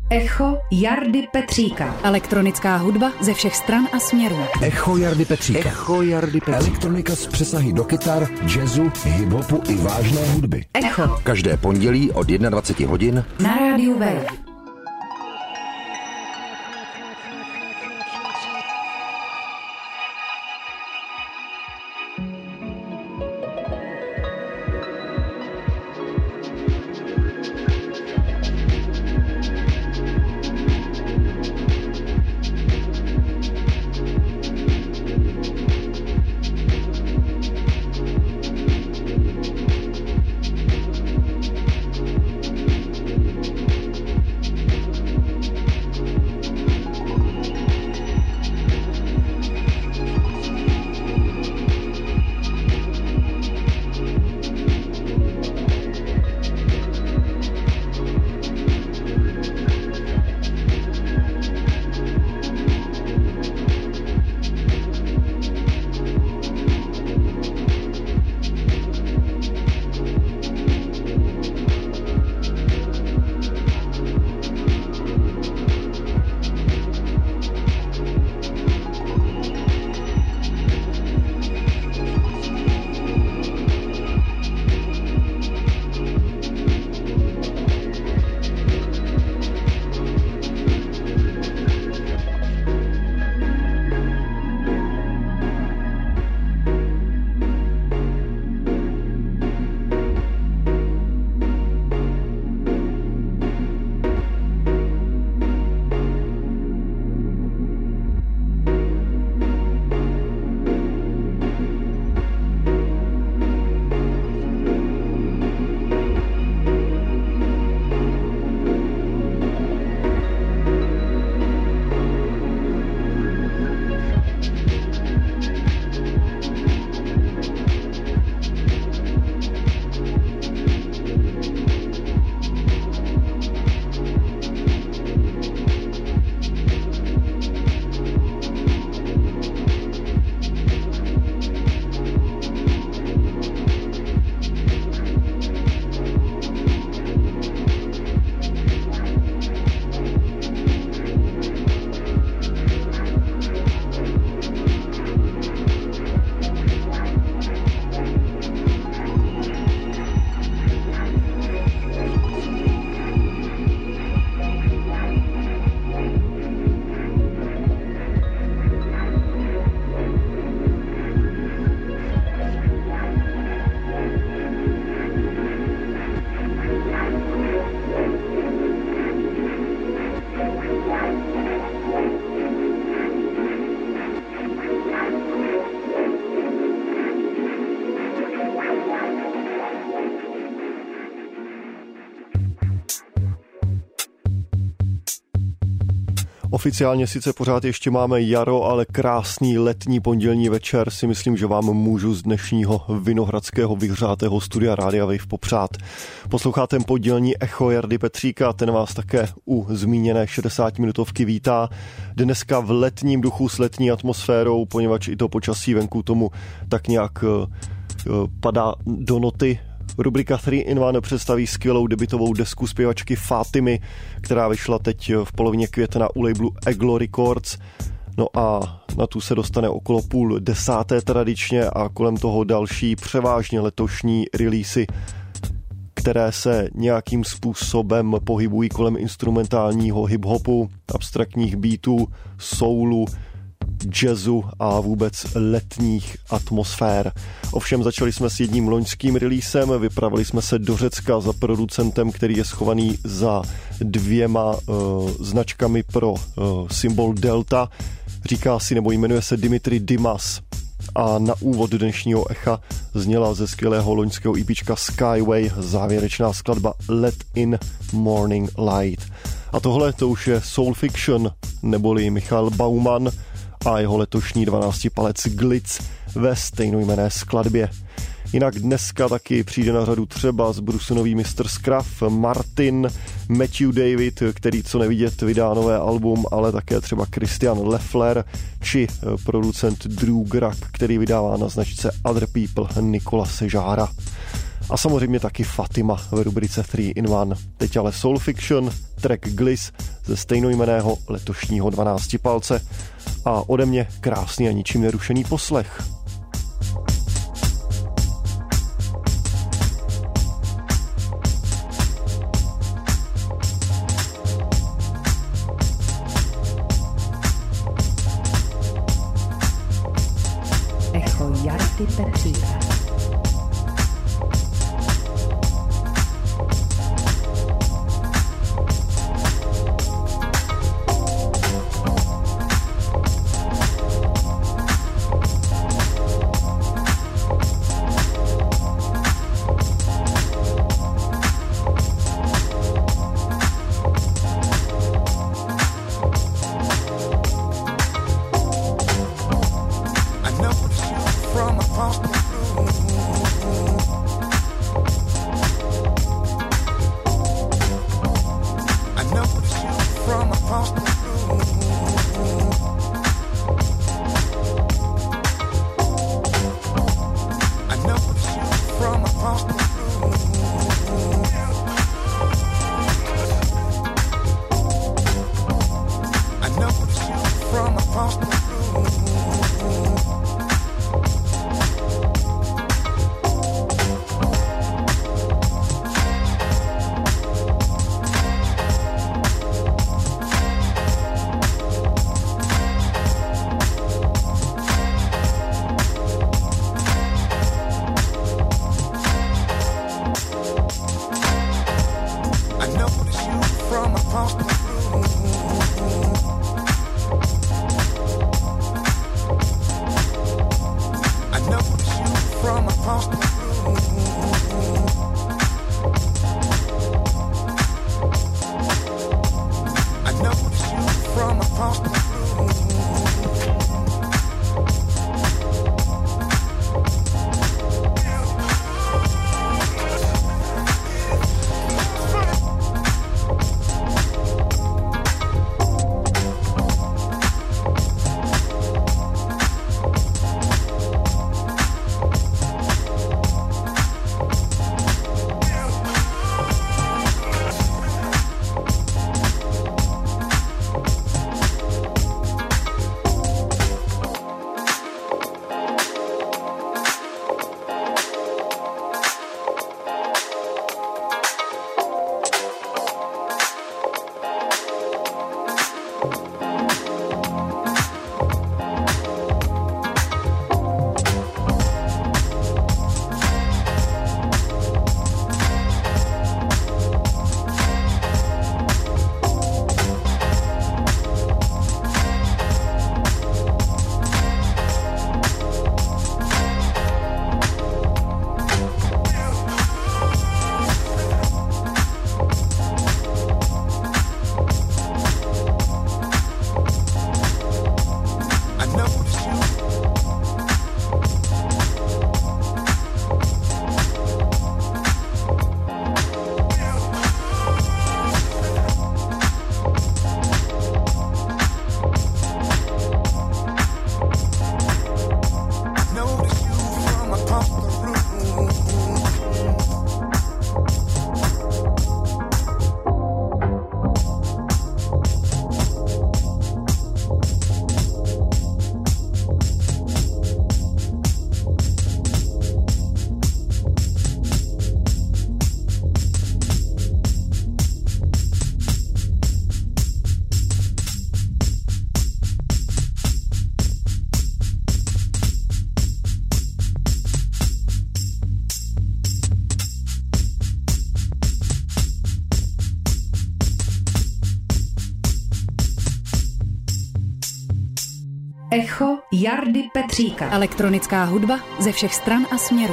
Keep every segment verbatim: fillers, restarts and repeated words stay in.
Echo Jardy Petříka. Elektronická hudba ze všech stran a směrů. Echo Jardy Petříka. Echo Jardy Petříka. Elektronika s přesahy do kytar, jazzu, hiphopu i vážné hudby. Echo. Každé pondělí od dvacet jedna hodin na rádiu Wave. Oficiálně sice pořád ještě máme jaro, ale krásný letní pondělní večer si myslím, že vám můžu z dnešního vinohradského vyhřátého studia Rádia Wave popřát. Posloucháte pondělní Echo Jardy Petříka, ten vás také u zmíněné šedesátiminutovky vítá. Dneska v letním duchu s letní atmosférou, poněvadž i to počasí venku tomu tak nějak uh, padá do noty. Rubrika tři in jedna představí skvělou debutovou desku zpěvačky Fatimy, která vyšla teď v polovině května u labelu Eglo Records. No a na tu se dostane okolo půl desáté tradičně a kolem toho další převážně letošní releasy, které se nějakým způsobem pohybují kolem instrumentálního hip-hopu, abstraktních beatů, soulu, jazzu a vůbec letních atmosfér. Ovšem začali jsme s jedním loňským releasem, vypravili jsme se do Řecka za producentem, který je schovaný za dvěma uh, značkami pro uh, symbol Delta. Říká si nebo jmenuje se Dimitri Dimas a na úvod dnešního echa zněla ze skvělého loňského EPčka Skyway závěrečná skladba Let in Morning Light. A tohle to už je Soul Fiction neboli Michal Bauman a jeho letošní dvanáctipalec Glitz ve stejnojmenné skladbě. Jinak dneska taky přijde na řadu třeba z Brusunový mister Scruff, Martin, Matthew David, který co nevidět vydá nové album, ale také třeba Christian Leffler či producent Drew Grack, který vydává na značce Other People Nikola Sežára. A samozřejmě taky Fatima v rubrice tři in jedna. Teď ale Soul Fiction, track Gliss ze stejnojmenného letošního dvanáctipalce. A ode mě krásný a ničím nerušený poslech. Echo Jardy Petříka. Echo Jardy Petříka. Elektronická hudba ze všech stran a směrů.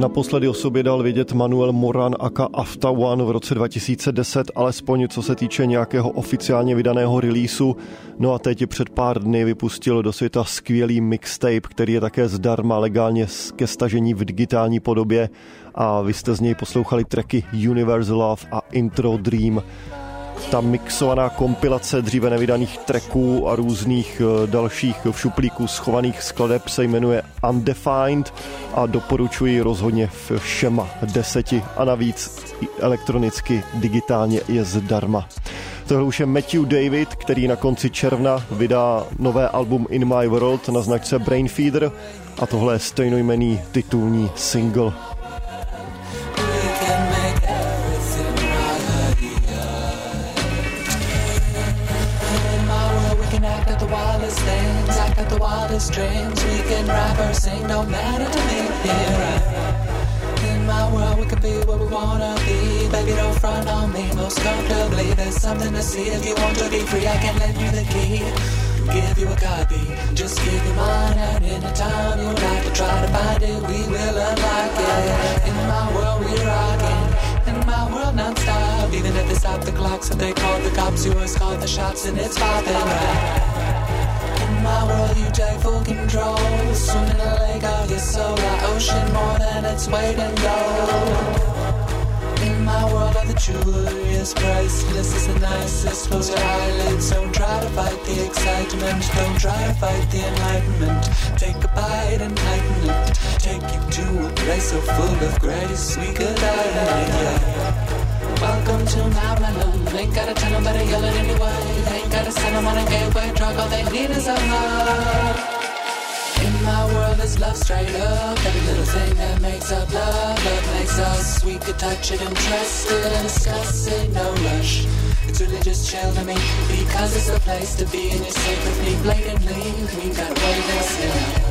Naposledy o sobě dal vědět Manuel Moran aka Afta One v roce dva tisíce deset, alespoň co se týče nějakého oficiálně vydaného releaseu. No a teď před pár dny vypustil do světa skvělý mixtape, který je také zdarma legálně ke stažení v digitální podobě a vy jste z něj poslouchali tracky Universal Love a Intro Dream. Ta mixovaná kompilace dříve nevydaných tracků a různých dalších v šuplíku schovaných skladeb se jmenuje Undefined a doporučuji rozhodně všema deseti a navíc elektronicky digitálně je zdarma. Tohle už je Matthew David, který na konci června vydá nové album In My World na značce Brainfeeder a tohle je stejnojmenný titulní single. Dreams we can rap or sing, no matter to me. Yeah. In my world we can be what we wanna be. Baby, don't front on me most comfortably. There's something to see if you want to be free. I can lend you the key, give you a copy. Just give me mine, and in a time you like to try to find it, we will unlock it. In my world we rockin'. In my world non-stop. Even if they stop the clocks, if they call the cops, you always call the shots, and it's poppin' right. In my world you take full control. Swim in a lake of your soul, like ocean more than its weight in gold. In my world all the jewelry is priceless, it's the nicest. Close your eyelids, don't try to fight the excitement. Don't try to fight the enlightenment. Take a bite and heighten it. Take you to a place so full of grace we could die, yeah. Welcome to my realm. Ain't gotta tell them, better yell it anyway. Ain't gotta send them on a gateway drug. All they need is a hug. In my world is love straight up. Every little thing that makes up love. Love makes us. We could touch it and trust it and discuss it. No rush. It's really just chill to me. Because it's the place to be and you're safe with me blatantly. We got way this here.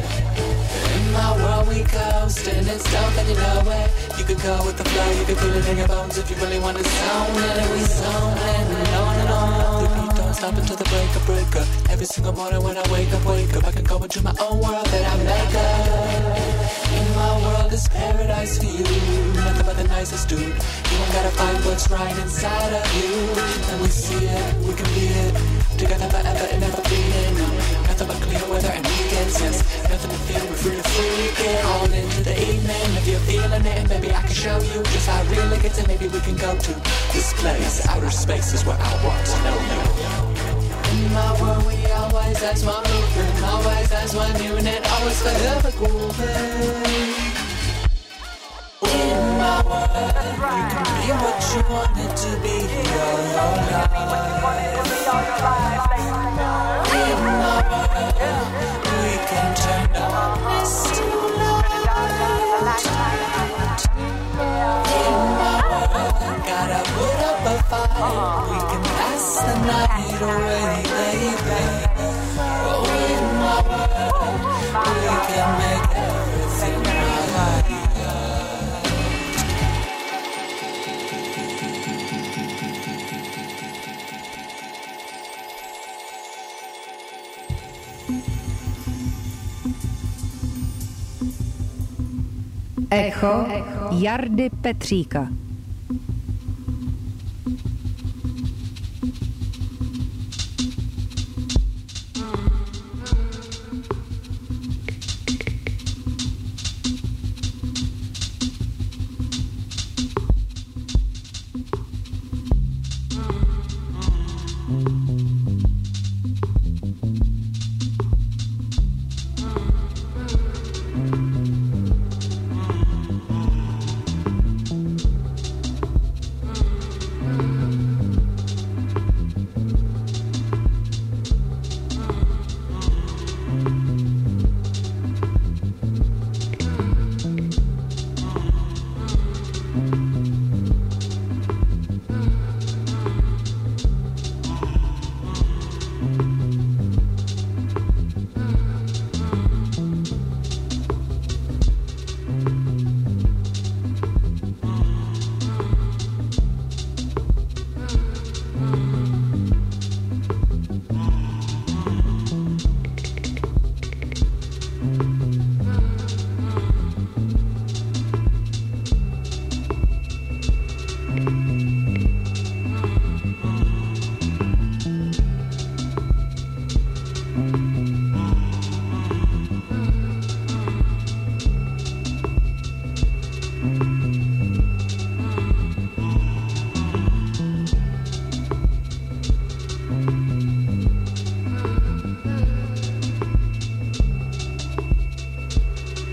In my world we coast and it's dope and you know it. You could go with the flow, you could feel it in your bones if you really want to zone it. And we zone it and on and on. The beat don't stop until the break of break up. Every single morning when I wake up, wake up, I can go into my own world that I make up. In my world is paradise for you. Nothing but the nicest dude. You ain't gotta find what's right inside of you. And we see it, we can be it. Together forever and never beating. Nothing but clear weather and weekends, yes. Nothing to feel, we're free to freak it. All into the evening, if you're feeling it. And baby, I can show you just how real it gets. And maybe we can go to this place. Outer space is where I want to know you. In my world we always as one movement. Always as one unit. Always forever grooving. In my world, you can be what you want it to be all your life. In my world, we can turn darkness to light. In my world, gotta put up a fight. We can pass the night away, baby. Oh, in my world, we can make everything right. Echo Jardy Petříka.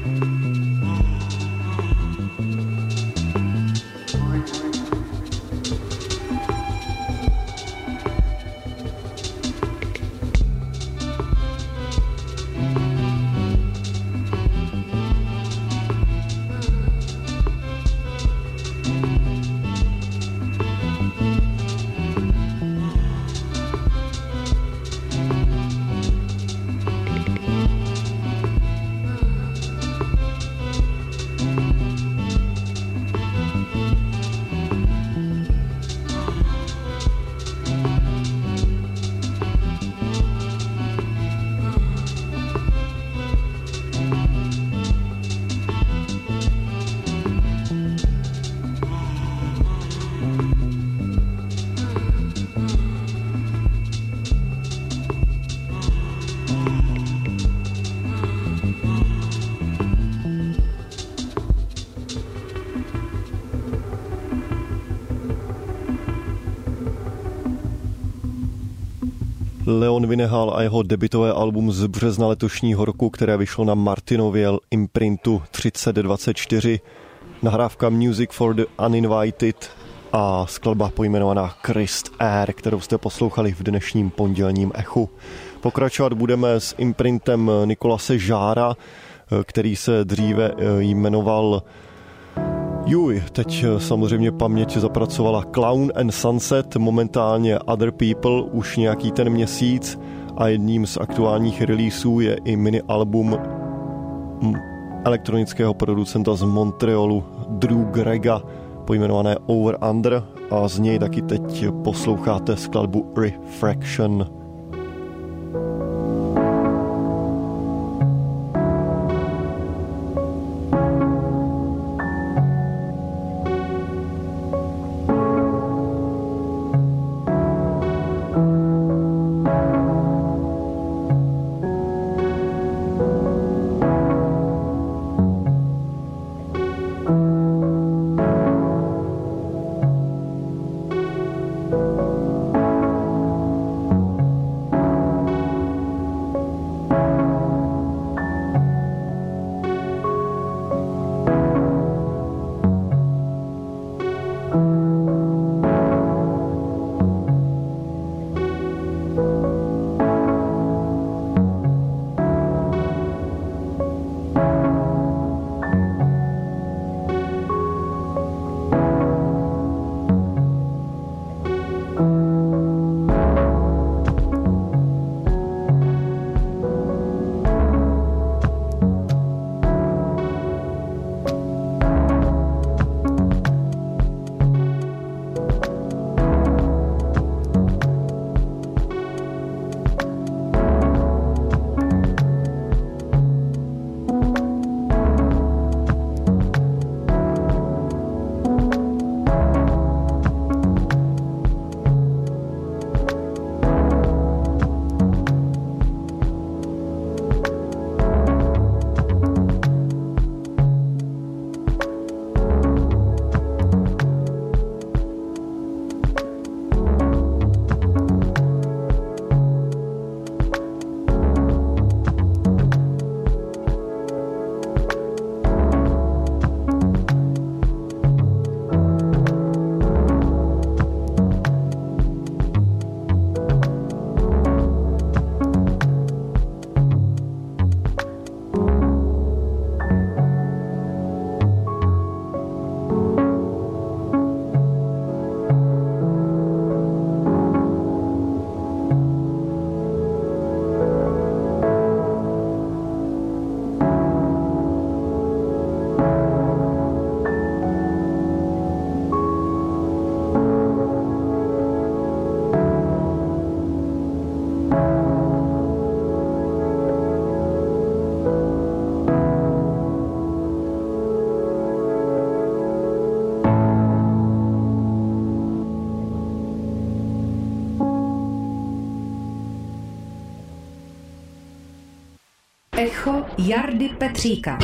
Leon Vynehal a jeho debutové album z března letošního roku, které vyšlo na Martinově imprintu třicet dvacet čtyři, nahrávka Music for the Uninvited a skladba pojmenovaná Christ Air, kterou jste poslouchali v dnešním pondělním echu. Pokračovat budeme s imprintem Nikolase Žára, který se dříve jmenoval Juj, teď samozřejmě paměť zapracovala Clown and Sunset, momentálně Other People už nějaký ten měsíc a jedním z aktuálních releaseů je i mini album elektronického producenta z Montrealu Drew Grega pojmenované Over Under a z něj taky teď posloucháte skladbu Refraction. Echo Jardy Petříka.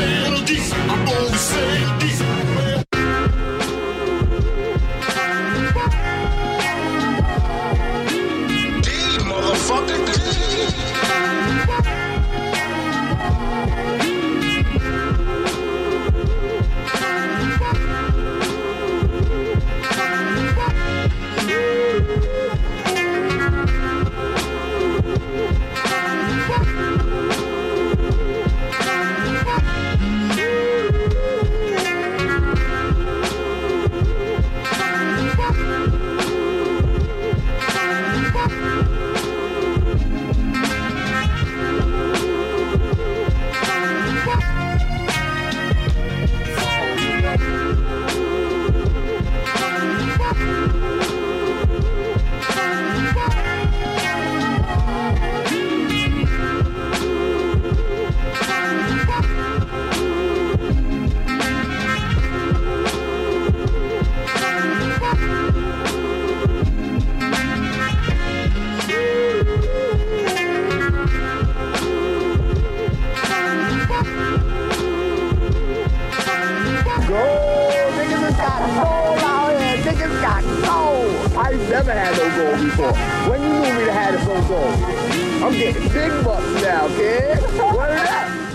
got gold. I never had no gold before. When you knew me to have it so gold? I'm getting big bucks now, kid. What is that?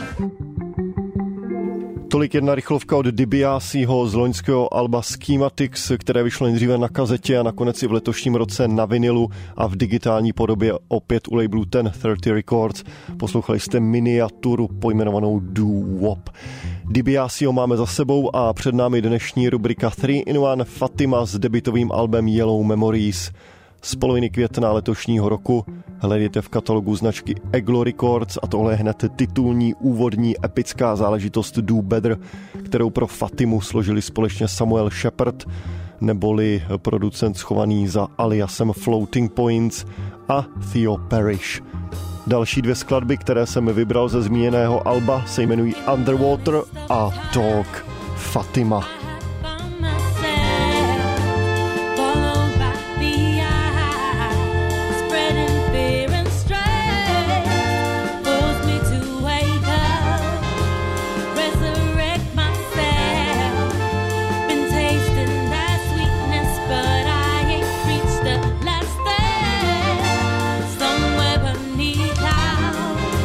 Tolik jedna rychlovka od DiBiaseho z loňského alba Schematics, které vyšlo nejdříve na kazetě a nakonec i v letošním roce na vinilu a v digitální podobě opět u labelu ten třicet Records. Poslouchali jste miniaturu pojmenovanou Doo-Wop. DiBiaseho máme za sebou a před námi dnešní rubrika tři in jedna Fatima s debutovým albem Yellow Memories. Z poloviny května letošního roku hledejte v katalogu značky Eglo Records a tohle je hned titulní úvodní epická záležitost Do Better, kterou pro Fatimu složili společně Samuel Shepard, neboli producent schovaný za aliasem Floating Points, a Theo Parrish. Další dvě skladby, které jsem vybral ze zmíněného alba, se jmenují Underwater a Talk Fatima.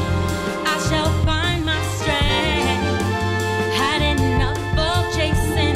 Find my strength, had enough of chasing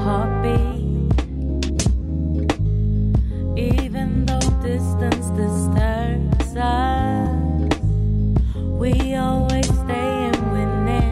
heartbeat. Even though distance disturbs us, we always stay in winning.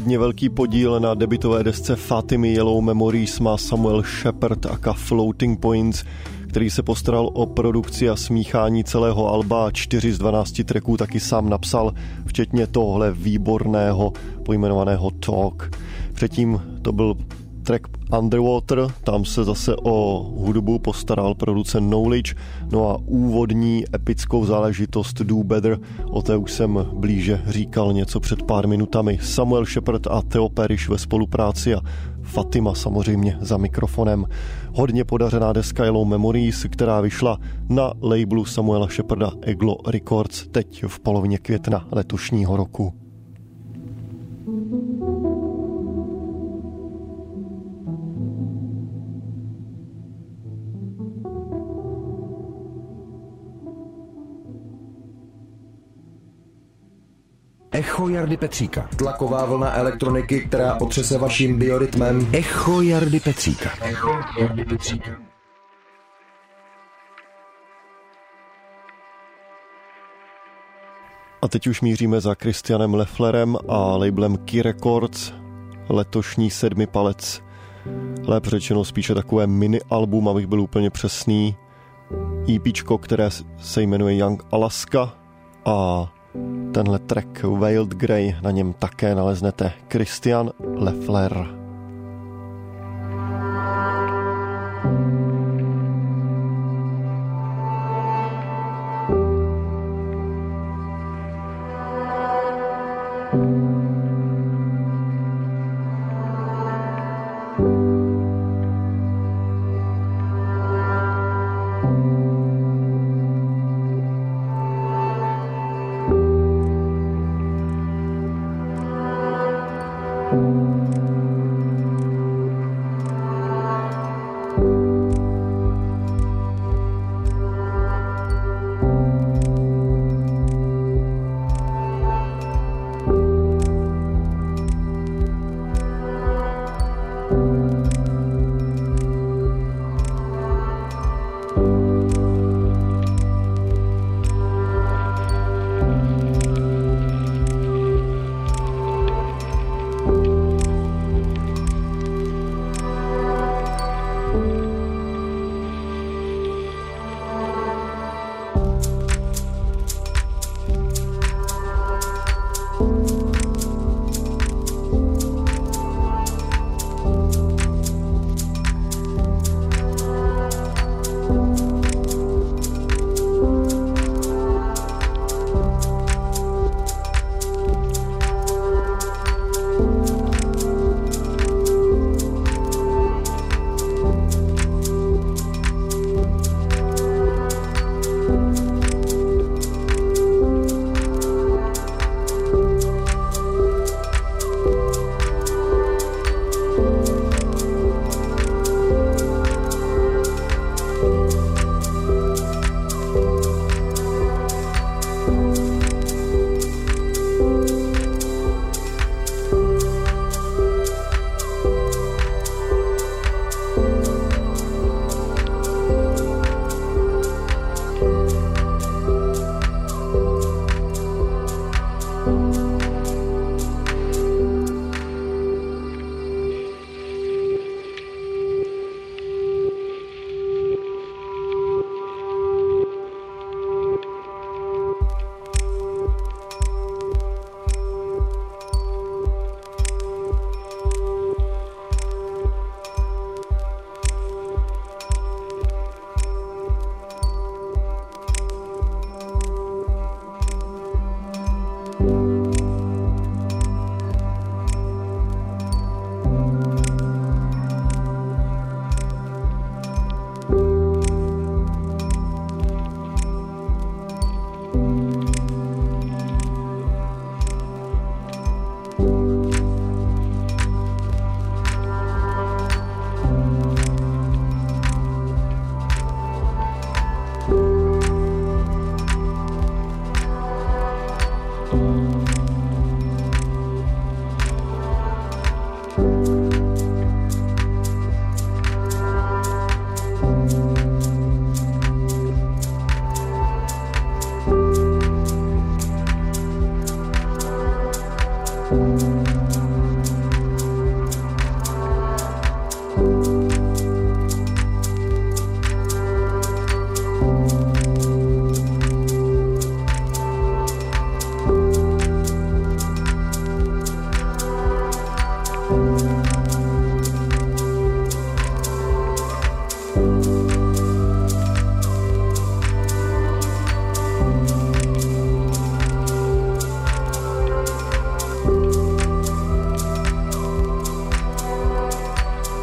Hodně velký podíl na debutové desce Fatimy Yellow Memories má Samuel Shepard aka Floating Points, který se postaral o produkci a smíchání celého alba. Čtyři z dvanácti tracků taky sám napsal, včetně tohle výborného pojmenovaného Talk. Předtím to byl track Underwater, tam se zase o hudbu postaral producent Knowledge, no a úvodní epickou záležitost Do Better, o té už jsem blíže říkal něco před pár minutami. Samuel Shepard a Theo Parrish ve spolupráci a Fatima samozřejmě za mikrofonem. Hodně podařená deska Yellow Memories, která vyšla na labelu Samuela Sheparda Eglo Records teď v polovině května letošního roku. Echo Jardy Petříka. Tlaková vlna elektroniky, která otřese vaším biorytmem. Echo Jardy Petříka. Echo Jardy Petříka. A teď už míříme za Christianem Lefflerem a labelem Key Records. Letošní sedmi palec. Lépe řečeno spíše takové mini album, abych byl úplně přesný. EPčko, které se jmenuje Young Alaska a tenhle track Wild Grey, na něm také naleznete Christian Leffler. Thank you.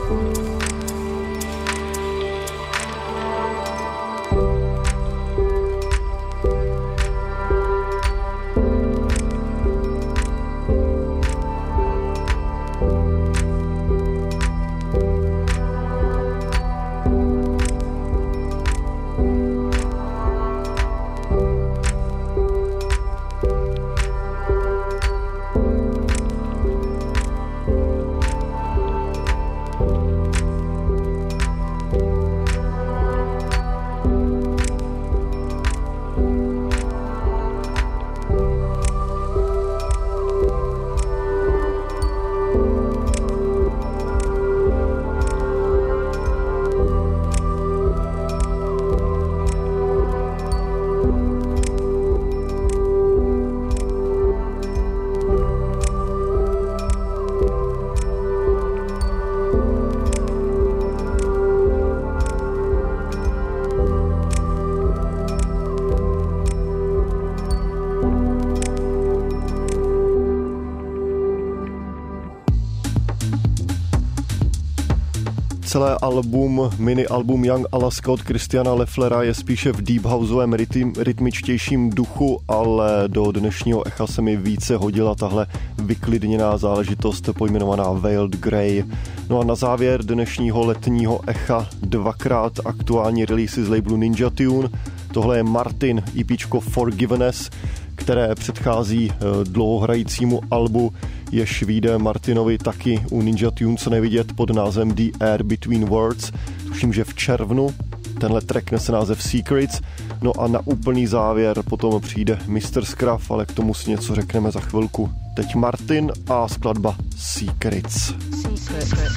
Celé album, mini album Young Alaska od Christiana Lefflera je spíše v deep houseovém rytm, rytmičtějším duchu, ale do dnešního echa se mi více hodila tahle vyklidněná záležitost pojmenovaná Veiled Grey. No a na závěr dnešního letního echa dvakrát aktuální releasy z labelu Ninja Tune. Tohle je Martin, EPčko Forgiveness, které předchází dlouhohrajícímu albu, jež vyjde Martinovi taky u Ninja Tune, co nevidět, pod názvem The Air Between Words. Tuším, že v červnu. Tenhle track nese název Secrets. No a na úplný závěr potom přijde mister Scruff, ale k tomu si něco řekneme za chvilku. Teď Martin a skladba Secrets. Secrets.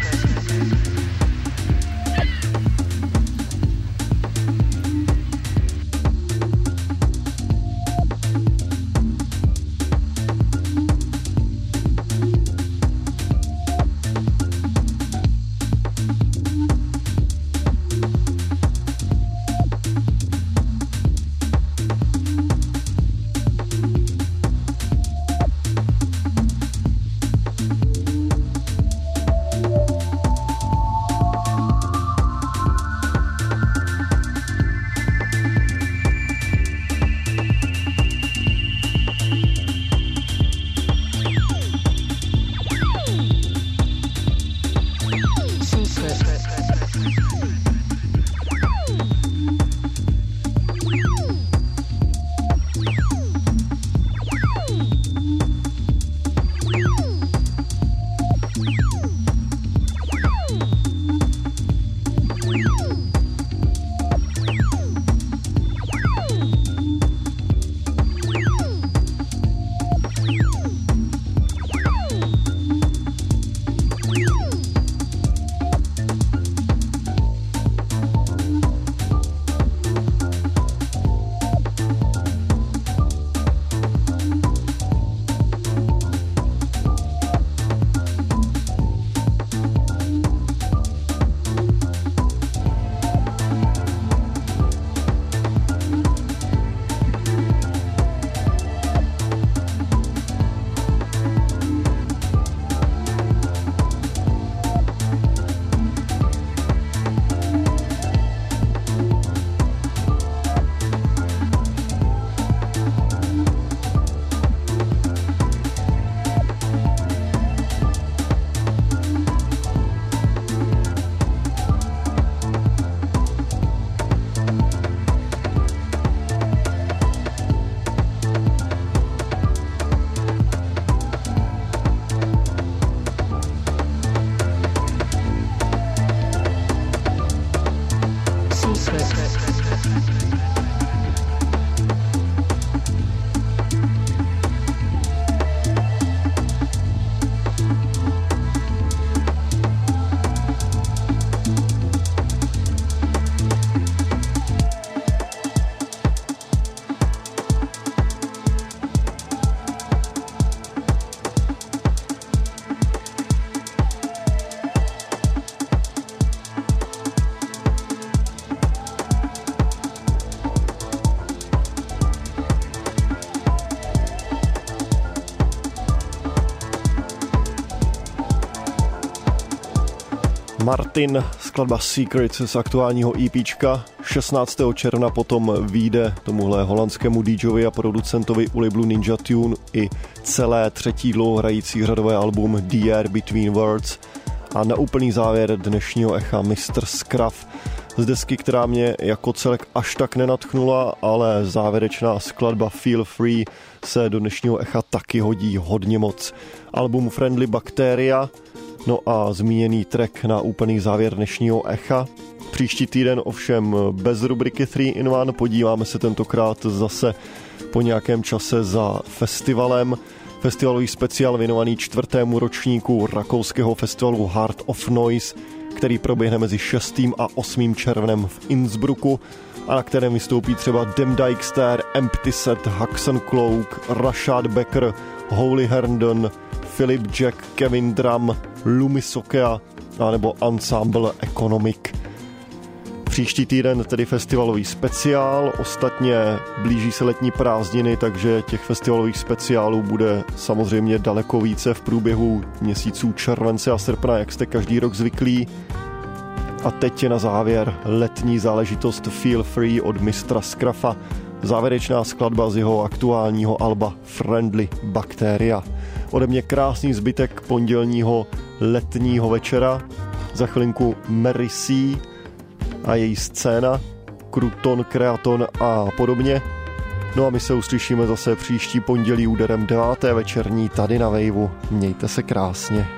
Martin, skladba Secrets z aktuálního EPčka. šestnáctého června potom vyjde tomuhle holandskému DJovi a producentovi u labelu Ninja Tune i celé třetí dlouhohrající řadové album The Air Between Words. A na úplný závěr dnešního echa mister Scruff z desky, která mě jako celek až tak nenadchnula, ale závěrečná skladba Feel Free se do dnešního echa taky hodí hodně moc. Album Friendly Bacteria, no a zmíněný track na úplný závěr dnešního echa. Příští týden ovšem bez rubriky tři in jedna, podíváme se tentokrát zase po nějakém čase za festivalem. Festivalový speciál věnovaný čtvrtému ročníku rakouského festivalu Heart of Noise, který proběhne mezi šestým a osmým červnem v Innsbrucku a na kterém vystoupí třeba Dem Dijkstra, Empty Set, Haxan Cloak, Rashad Becker, Holy Herndon, Philip Jack, Kevin Drum, Lumi Sokea a nebo Ensemble Economic. Příští týden tedy festivalový speciál, ostatně blíží se letní prázdniny, takže těch festivalových speciálů bude samozřejmě daleko více v průběhu měsíců července a srpna, jak jste každý rok zvyklí. A teď je na závěr letní záležitost Feel Free od mistra Scruffa, závěrečná skladba z jeho aktuálního alba Friendly Bacteria. Ode mě krásný zbytek pondělního letního večera, za chvilinku Mary C a její scéna, Kruton, Kreaton a podobně. No a my se uslyšíme zase příští pondělí úderem deváté večerní tady na Waveu. Mějte se krásně.